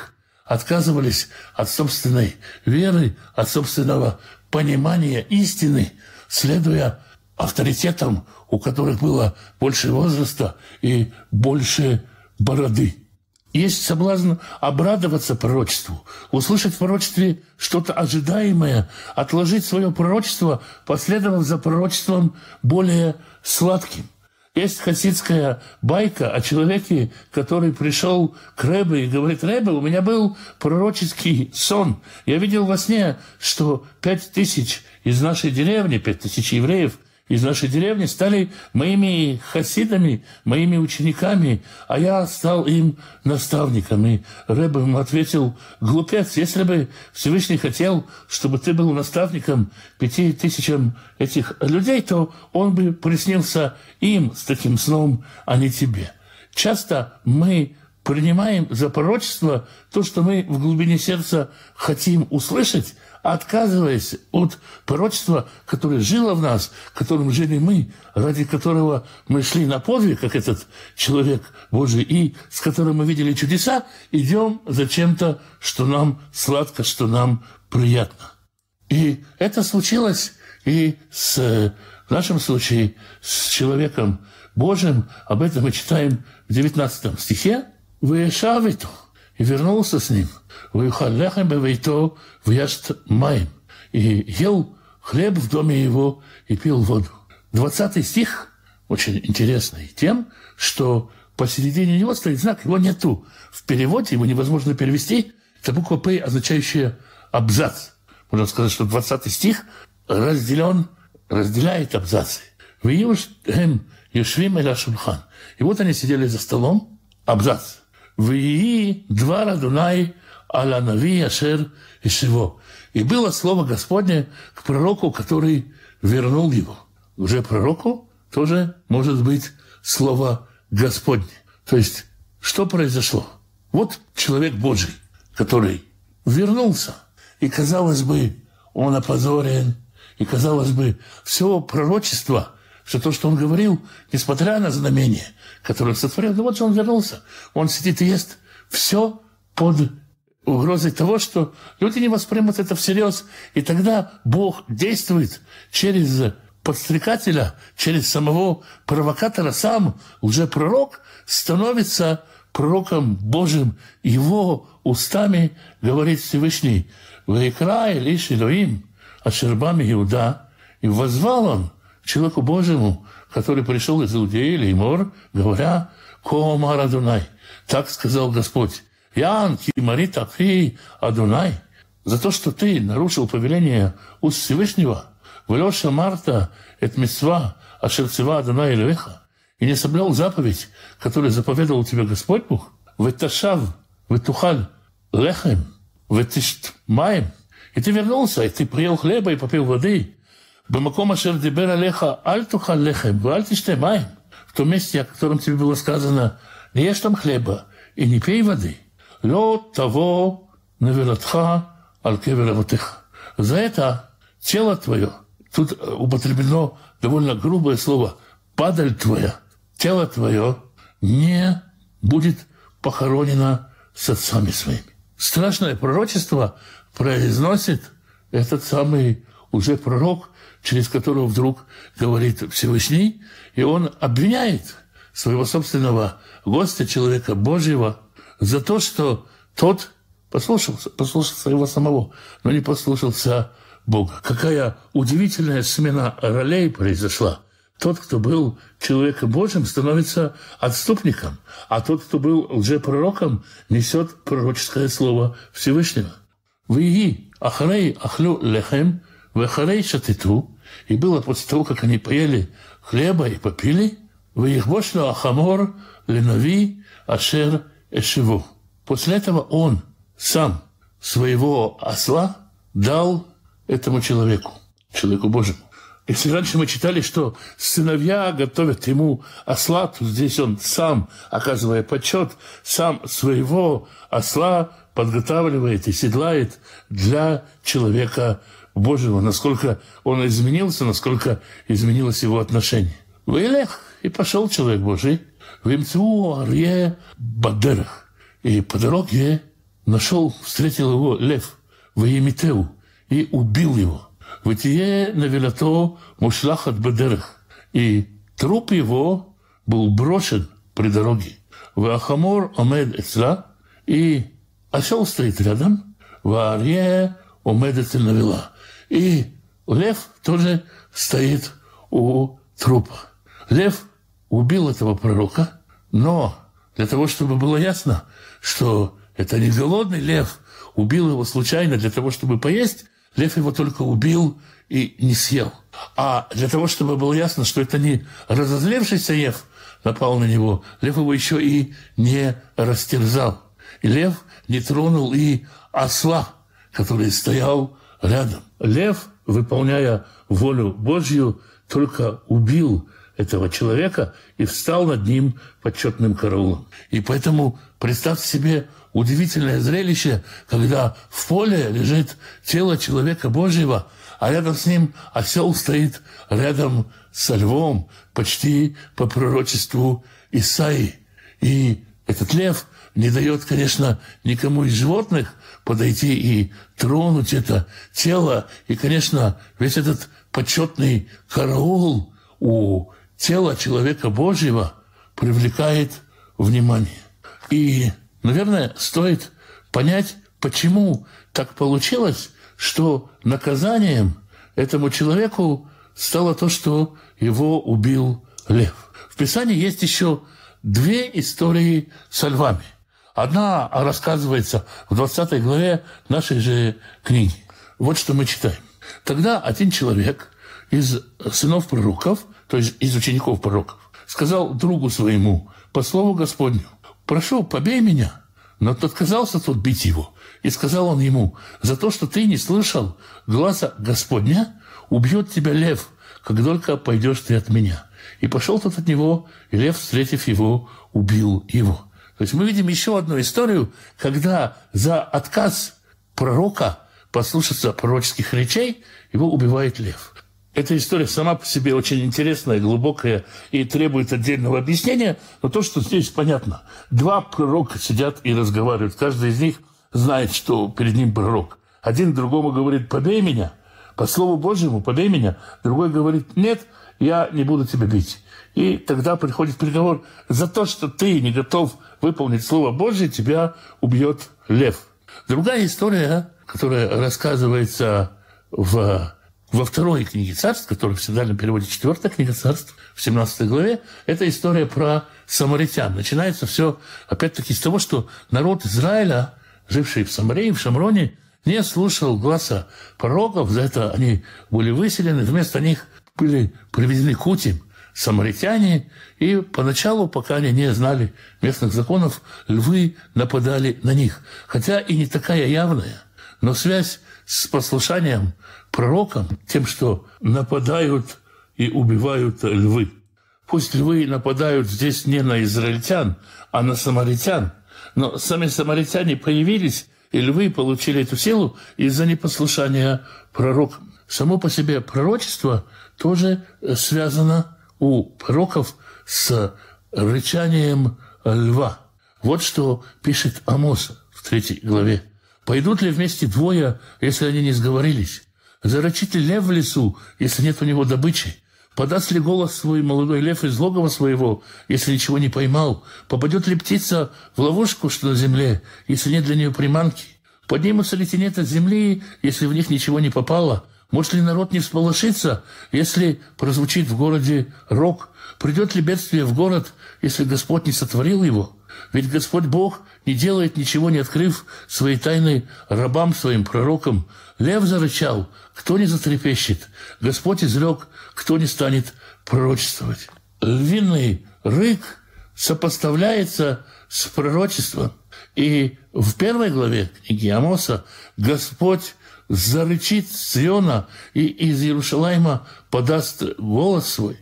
отказывались от собственной веры, от собственного понимания истины, следуя авторитетам, у которых было больше возраста и больше бороды. Есть соблазн обрадоваться пророчеству, услышать в пророчестве что-то ожидаемое, отложить свое пророчество, последовав за пророчеством более сладким. Есть хасидская байка о человеке, который пришел к Ребе и говорит: «Ребе, у меня был пророческий сон. Я видел во сне, что пять тысяч из нашей деревни, пять тысяч евреев из нашей деревни стали моими хасидами, моими учениками, а я стал им наставником». И Ребе ему ответил: «Глупец, если бы Всевышний хотел, чтобы ты был наставником пяти тысячам этих людей, то он бы приснился им с таким сном, а не тебе». Часто мы принимаем за пророчество то, что мы в глубине сердца хотим услышать, отказываясь от пророчества, которое жило в нас, которым жили мы, ради которого мы шли на подвиг, как этот человек Божий, и с которым мы видели чудеса, идем за чем-то, что нам сладко, что нам приятно. И это случилось и с, в нашем случае с человеком Божьим. Об этом мы читаем в девятнадцатом стихе. «Вешавиту» и вернулся с ним. «Ваюхал лехем бевейто вяшт маем» и ел хлеб в доме его и пил воду. Двадцатый стих очень интересный тем, что посередине него стоит знак, его нету. В переводе его невозможно перевести. Это буква «П», означающая абзац. Можно сказать, что двадцатый стих разделен, разделяет абзацы. «Виюшем юшвим эля шульхан». И вот они сидели за столом, абзац. «Вии двар Адунай аля нави ашер ишево». И было слово Господне к пророку, который вернул его. Уже пророку тоже может быть слово Господне. То есть, что произошло? Вот человек Божий, который вернулся, и, казалось бы, он опозорен, и, казалось бы, все пророчество, все то, что он говорил, несмотря на знамение, которое он сотворил, да вот же он вернулся. Он сидит и ест. Все под угрозой того, что люди не воспримут это всерьез. И тогда Бог действует через подстрекателя, через самого провокатора. Сам лжепророк становится пророком Божьим. Его устами говорит Всевышний: «Ваикра элиш Элоим ашер ба миуда». И воззвал он к человеку Божьему, который пришел из Иудеи, Леймор, говоря: «Ко омар Адунай». Так сказал Господь: «Ян ки марит ахи Адунай». За то, что ты нарушил повеление уст Всевышнего, «Велоша марта эт митцва ашер цива Адунай элевеха», и не соблюл заповедь, которую заповедовал тебе Господь Бог, «Веташав, ветухаль лехем, ветишт маем». И ты вернулся, и ты приел хлеба и попил воды. «Бамаком ашер дибер алеха аль тухаль лехем, валь тиште маем». В том месте, о котором тебе было сказано: «Не ешь там хлеба и не пей воды». «Ло того навелатха аль кевер авотеха». За это тело твое, тут употреблено довольно грубое слово, падаль твоя, тело твое не будет похоронено с отцами своими. Страшное пророчество произносит этот самый уже пророк, через которого вдруг говорит Всевышний, и он обвиняет своего собственного гостя, человека Божьего, за то, что тот послушался, послушался его самого, но не послушался Бога. Какая удивительная смена ролей произошла. Тот, кто был человеком Божьим, становится отступником, а тот, кто был лжепророком, несет пророческое слово Всевышнего. «Вии ахарей ахлю лехем, вехарей шатиту». И было после того, как они поели хлеба и попили, «Виихбошлю ахамор ленави ашер эшеву». После этого он сам своего осла дал этому человеку, человеку Божьему. Если раньше мы читали, что сыновья готовят ему осла, то здесь он сам, оказывая почет, сам своего осла подготавливает и седлает для человека Божьего. Насколько он изменился, насколько изменилось его отношение. «Ваилех» и пошел человек Божий. «Вимцу арье бадерах». И по дороге нашел, встретил его лев в Емитеу и убил его. «Вытие навелато мушлахат бедерех». И труп его был брошен при дороге. «Ваахамор омед эцла». И осел стоит рядом. «Ваарье омед эцель навела». И лев тоже стоит у трупа. Лев убил этого пророка, но для того, чтобы было ясно, что это не голодный лев убил его случайно для того, чтобы поесть, лев его только убил и не съел. А для того, чтобы было ясно, что это не разозлившийся лев напал на него, лев его еще и не растерзал. И лев не тронул и осла, который стоял рядом. Лев, выполняя волю Божью, только убил этого человека и встал над ним почетным караулом. И поэтому представьте себе удивительное зрелище, когда в поле лежит тело человека Божьего, а рядом с ним осел стоит рядом со львом, почти по пророчеству Исаии. И этот лев не дает, конечно, никому из животных подойти и тронуть это тело. И, конечно, весь этот почетный караул у тела человека Божьего привлекает внимание. И, наверное, стоит понять, почему так получилось, что наказанием этому человеку стало то, что его убил лев. В Писании есть еще две истории со львами. Одна рассказывается в двадцатой главе нашей же книги. Вот что мы читаем. Тогда один человек из сынов пророков, то есть из учеников пророков, сказал другу своему, по слову Господню: «Прошу, побей меня». Но тот отказался тот бить его. И сказал он ему: «За то, что ты не слышал гласа Господня, убьет тебя лев, как только пойдешь ты от меня». И пошел тот от него, и лев, встретив его, убил его. То есть мы видим еще одну историю, когда за отказ пророка послушаться пророческих речей его убивает лев. Эта история сама по себе очень интересная, глубокая и требует отдельного объяснения, но то, что здесь понятно. Два пророка сидят и разговаривают. Каждый из них знает, что перед ним пророк. Один другому говорит: «Побей меня». По слову Божьему: «Побей меня». Другой говорит: «Нет, я не буду тебя бить». И тогда приходит приговор: за то, что ты не готов выполнить Слово Божье, тебя убьет лев. Другая история, которая рассказывается в, во второй книге Царств, которая в синодальном переводе четвертая книга Царств, в семнадцатой главе, это история про самаритян. Начинается все, опять-таки, с того, что народ Израиля, живший в Самарии, в Шамроне, не слушал гласа пророков, за это они были выселены, вместо них были приведены к утям самаритяне, и поначалу, пока они не знали местных законов, львы нападали на них. Хотя и не такая явная, но связь с послушанием пророкам, тем, что нападают и убивают львы. Пусть львы нападают здесь не на израильтян, а на самаритян, но сами самаритяне появились, и львы получили эту силу из-за непослушания пророкам. Само по себе пророчество тоже связано у пророков с рычанием льва. Вот что пишет Амос в третьей главе. «Пойдут ли вместе двое, если они не сговорились? Зарычит ли лев в лесу, если нет у него добычи? Подаст ли голос свой молодой лев из логова своего, если ничего не поймал? Попадет ли птица в ловушку, что на земле, если нет для нее приманки? Поднимутся ли тенета от земли, если в них ничего не попало? Может ли народ не всполошиться, если прозвучит в городе рог? Придет ли бедствие в город, если Господь не сотворил его? Ведь Господь Бог не делает ничего, не открыв свои тайны рабам своим, пророкам. Лев зарычал, кто не затрепещет? Господь изрек, кто не станет пророчествовать?» Львиный рык сопоставляется с пророчеством. И в первой главе книги Амоса Господь зарычит с Сиона и из Иерушалайма подаст голос свой.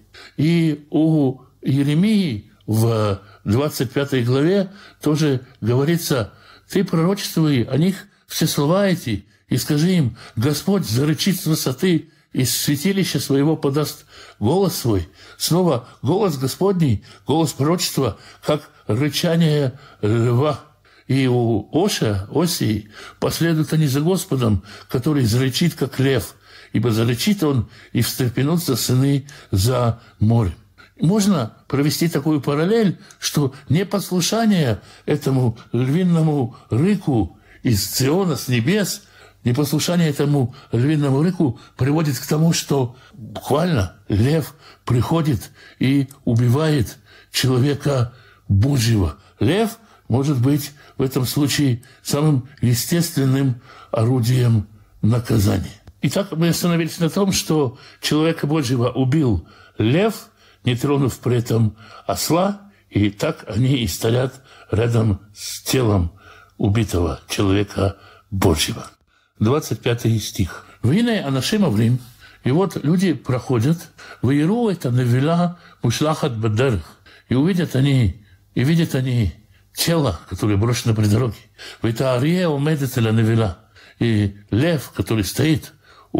И у Иеремии в двадцать пятой главе тоже говорится: «Ты пророчествуй о них все слова эти, и скажи им: Господь зарычит с высоты, из святилища своего подаст голос свой». Снова голос Господний, голос пророчества, как рычание льва. и у Оша, Осии, последуют они за Господом, который зарычит, как лев, ибо зарычит он, и встрепенутся сыны за морем. Можно провести такую параллель, что непослушание этому львиному рыку из Циона, с небес, непослушание этому львиному рыку приводит к тому, что буквально лев приходит и убивает человека Божьего. Лев может быть в этом случае самым естественным орудием наказания. Итак, мы остановились на том, что человека Божьего убил лев, не тронув при этом осла, и так они и стоят рядом с телом убитого человека Божьего. двадцать пятый стих. «Вине анашим аврим», и вот люди проходят, «Ваиру это навела мушлахат бадерх», и увидят они, и видят они тело, которое брошено при дороге. «Вайта ария умедет эля навела», и лев, который стоит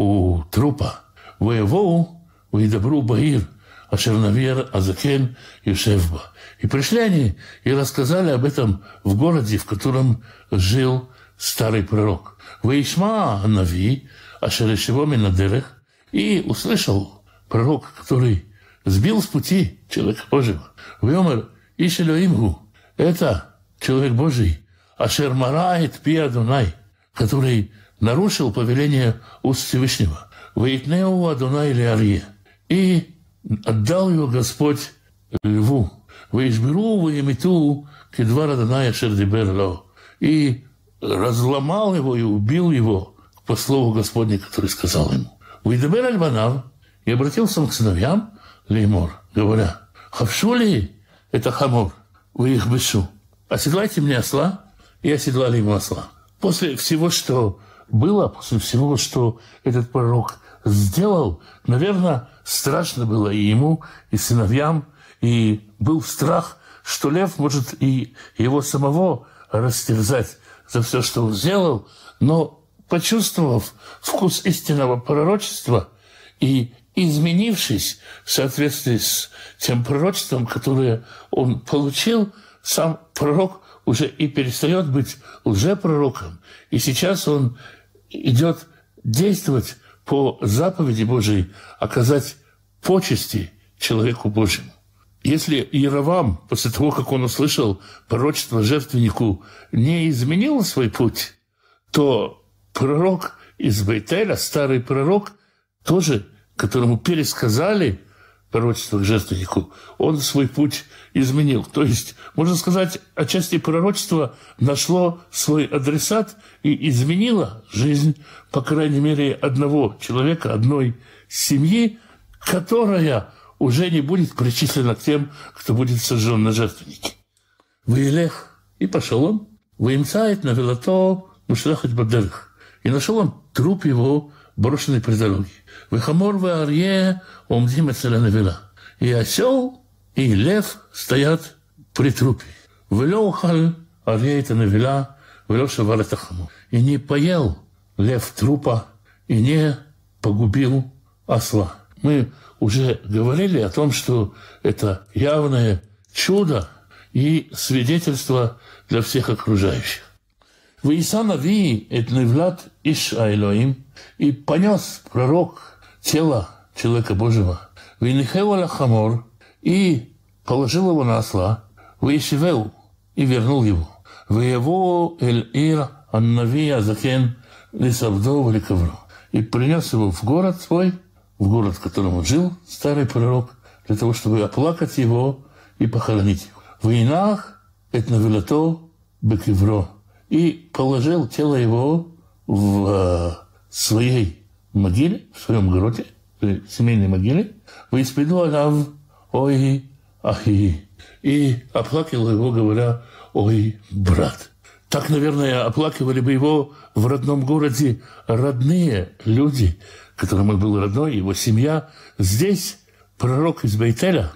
у трупа. «Воевоу, вайдабру баир», Ашернавер Азакен Юшевба. И пришли они и рассказали об этом в городе, в котором жил старый пророк. Ваишма Нави Ашерешево Минадерех. И услышал пророк, который сбил с пути человека Божьего. Вьомер Ишелоимгу. Это человек Божий. Ашер Марает Пи Адонай, который нарушил повеление уст Всевышнего. Ваитнеу Адонай Леарье. И отдал его Господь льву. «Ваишберу ваимиту кедвар Адонай ашер дибер ло». И разломал его и убил его по слову Господне, который сказал ему. «Ваидабер аль-банав», и обратился он к сыновьям леймор, говоря: «Хавшули это хамор, вы их бешу. Оседлайте мне осла». И оседлали ему осла. После всего, что было, после всего, что этот пророк сделал, наверное, страшно было и ему, и сыновьям, и был страх, что лев может и его самого растерзать за все, что он сделал, но, почувствовав вкус истинного пророчества и изменившись в соответствии с тем пророчеством, которое он получил, сам пророк уже и перестает быть лжепророком, и сейчас он идет действовать по заповеди Божией, оказать почести человеку Божьему. Если Иеровам, после того, как он услышал пророчество жертвеннику, не изменил свой путь, то пророк из Бейтеля, старый пророк, тоже, которому пересказали пророчество к жертвеннику, он свой путь изменил. То есть, можно сказать, отчасти пророчество нашло свой адресат и изменило жизнь, по крайней мере, одного человека, одной семьи, которая уже не будет причислена к тем, кто будет сожжен на жертвеннике. «Ваилех», и пошел он, «Ваимцает навелато мушлахат бадерх», и нашел он труп его, брошенный при дороге. «Вехамор веарье омдим эцеля навела», и осел, и лев стоят при трупе. «Велеухаль арье это навела, вело шавар это хамор». И не поел лев трупа, и не погубил осла. Мы уже говорили о том, что это явное чудо и свидетельство для всех окружающих. «Ваиса нави эт невлад иш аэлоим», и понес пророк тело человека Божьего. «Ваинихеу аля хамор», и положил его на осла. «Ваишивеу», и вернул его. «Ваево эль ир аннави азакен лисавдо валиковру», и принес его в город свой, в город, в котором он жил, старый пророк, для того, чтобы оплакать его и похоронить его. «Ваинах эт навелато бекевро», и положил тело его в э, своей могиле, в своем гроте, в семейной могиле, «Ваиспиду алав ой ахи», и оплакивал его, говоря: «Ой, брат». Так, наверное, оплакивали бы его в родном городе родные люди, которым он был родной, его семья. Здесь пророк из Бейтеля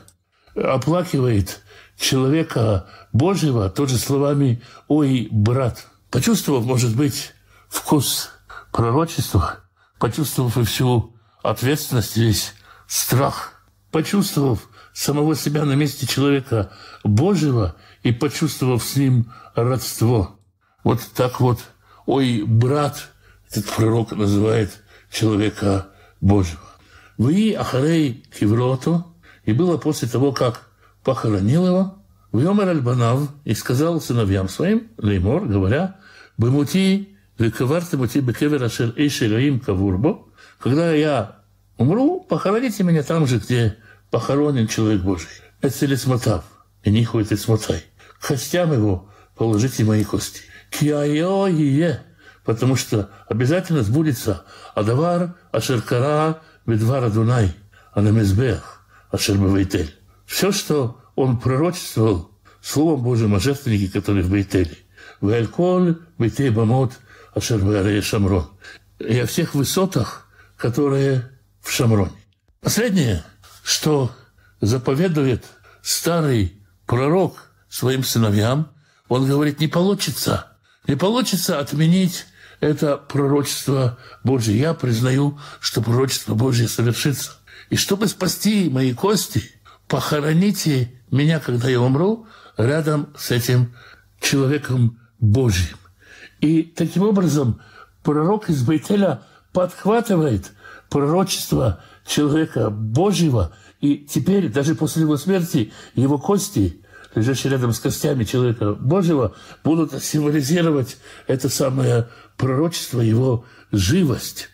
оплакивает человека Божьего тоже словами «Ой, брат». Почувствовав, может быть, вкус пророчества, почувствовав и всю ответственность, весь страх, почувствовав самого себя на месте человека Божьего и почувствовав с ним родство, вот так вот, ой, брат, этот пророк называет человека Божьего. «Вы ахарей киврото», и было после того, как похоронил его, «Вьомер аль-банав», и сказал сыновьям своим, леймор, говоря, «Бемути вековарте мути бекевер ашер эйш элоим кавурбо», когда я умру, похороните меня там же, где похоронен человек Божий. «Эцелесмотав», и нихуй эцелесмотай, к костям его положите мои кости. «Киайо ие», потому что обязательно сбудется «Адавар ашеркара бедвар Адунай, анамезбех ашер бавейтель». Все, что он пророчествовал Словом Божьим о жертвеннике, который в Бейтеле. «Вэльколь бейтей бамот ашер беарея Шамрон». И о всех высотах, которые в Шамроне. Последнее, что заповедует старый пророк своим сыновьям, он говорит, не получится, не получится отменить это пророчество Божье. Я признаю, что пророчество Божье совершится. И чтобы спасти мои кости, похороните меня, когда я умру, рядом с этим человеком Божьим. И таким образом пророк из Бейтеля подхватывает пророчество человека Божьего, и теперь, даже после его смерти, его кости, лежащие рядом с костями человека Божьего, будут символизировать это самое пророчество, его живость.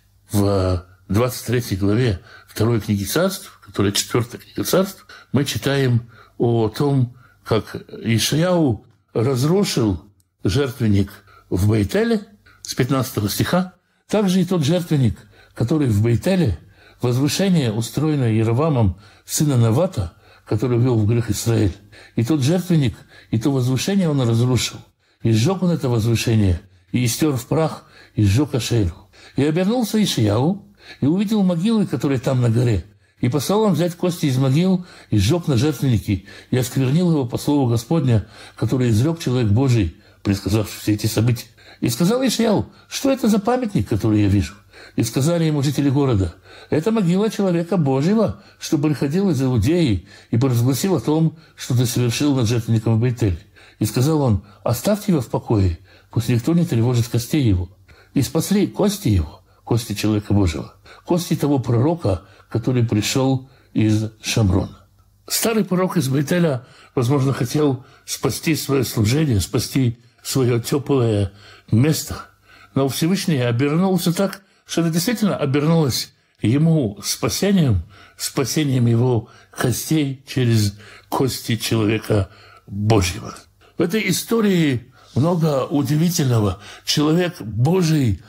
В двадцать третьей главе второй книги Царств, которая четвертая книга Царств, мы читаем о том, как Ишаяу разрушил жертвенник в Бейтеле с пятнадцатого стиха. Также и тот жертвенник, который в Бейтеле, возвышение, устроенное Иеровамом, сына Навата, который ввел в грех Израиль. И тот жертвенник, и то возвышение он разрушил. И сжег он это возвышение, и истер в прах, и сжег Ашеру. И обернулся Ишаяу, и увидел могилы, которые там на горе. И послал он взять кости из могил, и сжег на жертвенники, и осквернил его по слову Господня, который изрек человек Божий, предсказавший все эти события. И сказал Ишаяу, что это за памятник, который я вижу? И сказали ему жители города, это могила человека Божьего, что приходил из Иудеи и провозгласил о том, что ты совершил над жертвенником в Бейтеле. И сказал он, оставьте его в покое, пусть никто не тревожит костей его. И спасли кости его, кости человека Божьего, кости того пророка, который пришел из Шамрона. Старый пророк из Бейтеля, возможно, хотел спасти свое служение, спасти свое теплое место, но Всевышний обернулся так, что это действительно обернулось ему спасением, спасением его костей через кости человека Божьего. В этой истории много удивительного. Человек Божий,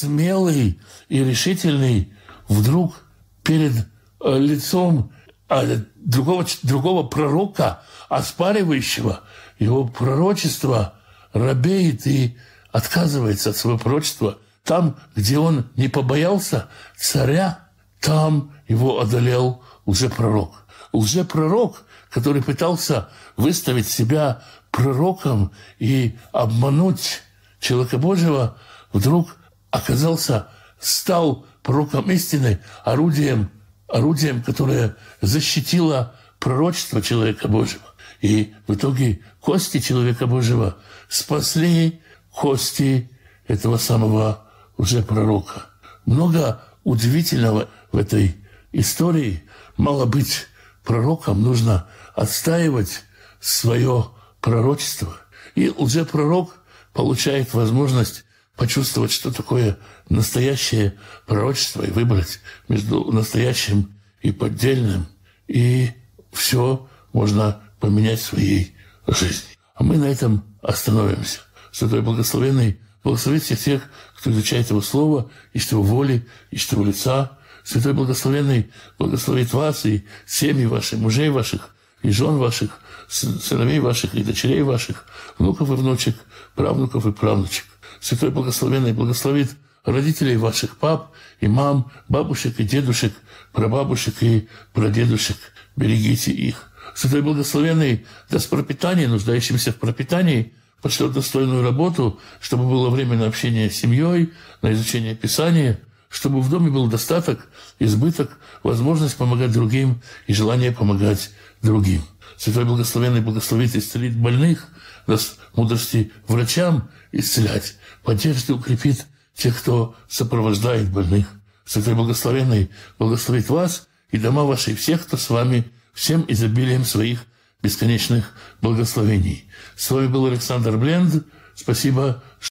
смелый и решительный, вдруг перед лицом другого, другого пророка, оспаривающего его пророчество, робеет и отказывается от своего пророчества. Там, где он не побоялся царя, там его одолел лжепророк. Лжепророк, который пытался выставить себя пророком и обмануть человека Божьего, вдруг оказался, стал пророком истины, орудием, орудием, которое защитило пророчество человека Божьего. И в итоге кости человека Божьего спасли кости этого самого лжепророка. Много удивительного в этой истории. Мало быть пророком, нужно отстаивать свое пророчество. И лжепророк получает возможность почувствовать, что такое настоящее пророчество, и выбрать между настоящим и поддельным. И все можно поменять в своей жизни. А мы на этом остановимся. Святой Благословенный благословит всех тех, кто изучает Его Слово, ищет Его воли, ищет Его лица. Святой Благословенный благословит вас и семьи ваших, мужей ваших, и жен ваших, сыновей ваших, и дочерей ваших, внуков и внучек, правнуков и правнучек. Святой Благословенный благословит родителей ваших, пап и мам, бабушек и дедушек, прабабушек и прадедушек. Берегите их. Святой Благословенный даст пропитание нуждающимся в пропитании, пошлет достойную работу, чтобы было время на общение с семьей, на изучение Писания, чтобы в доме был достаток, избыток, возможность помогать другим и желание помогать другим. Святой Благословенный благословит исцелить больных, даст мудрости врачам исцелять, поддержит и укрепит тех, кто сопровождает больных. Святой Благословенный благословит вас и дома ваши, всех, кто с вами, всем изобилием своих бесконечных благословений. С вами был Александр Бленд. Спасибо.